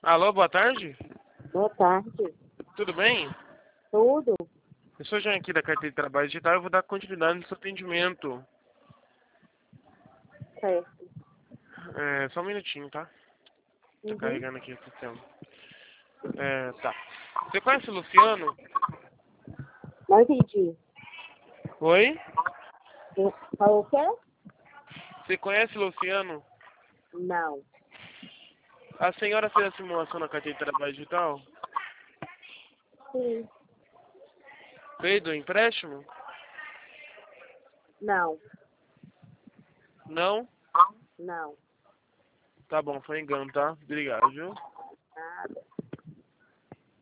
Alô, boa tarde. Boa tarde. Tudo bem? Tudo? Eu sou o Jean aqui da Carteira de Trabalho Digital. Eu vou dar continuidade no seu atendimento. Certo. Só um minutinho, tá? Tô Uhum. carregando aqui o sistema. Tá. Você conhece o Luciano? Não entendi. Oi? Falou o quê? Você conhece o Luciano? Não. A senhora fez a simulação na Carteira de Trabalho Digital? Sim. Fez do empréstimo? Não. Não? Não. Tá bom, foi engano, tá? Obrigado, viu? Nada.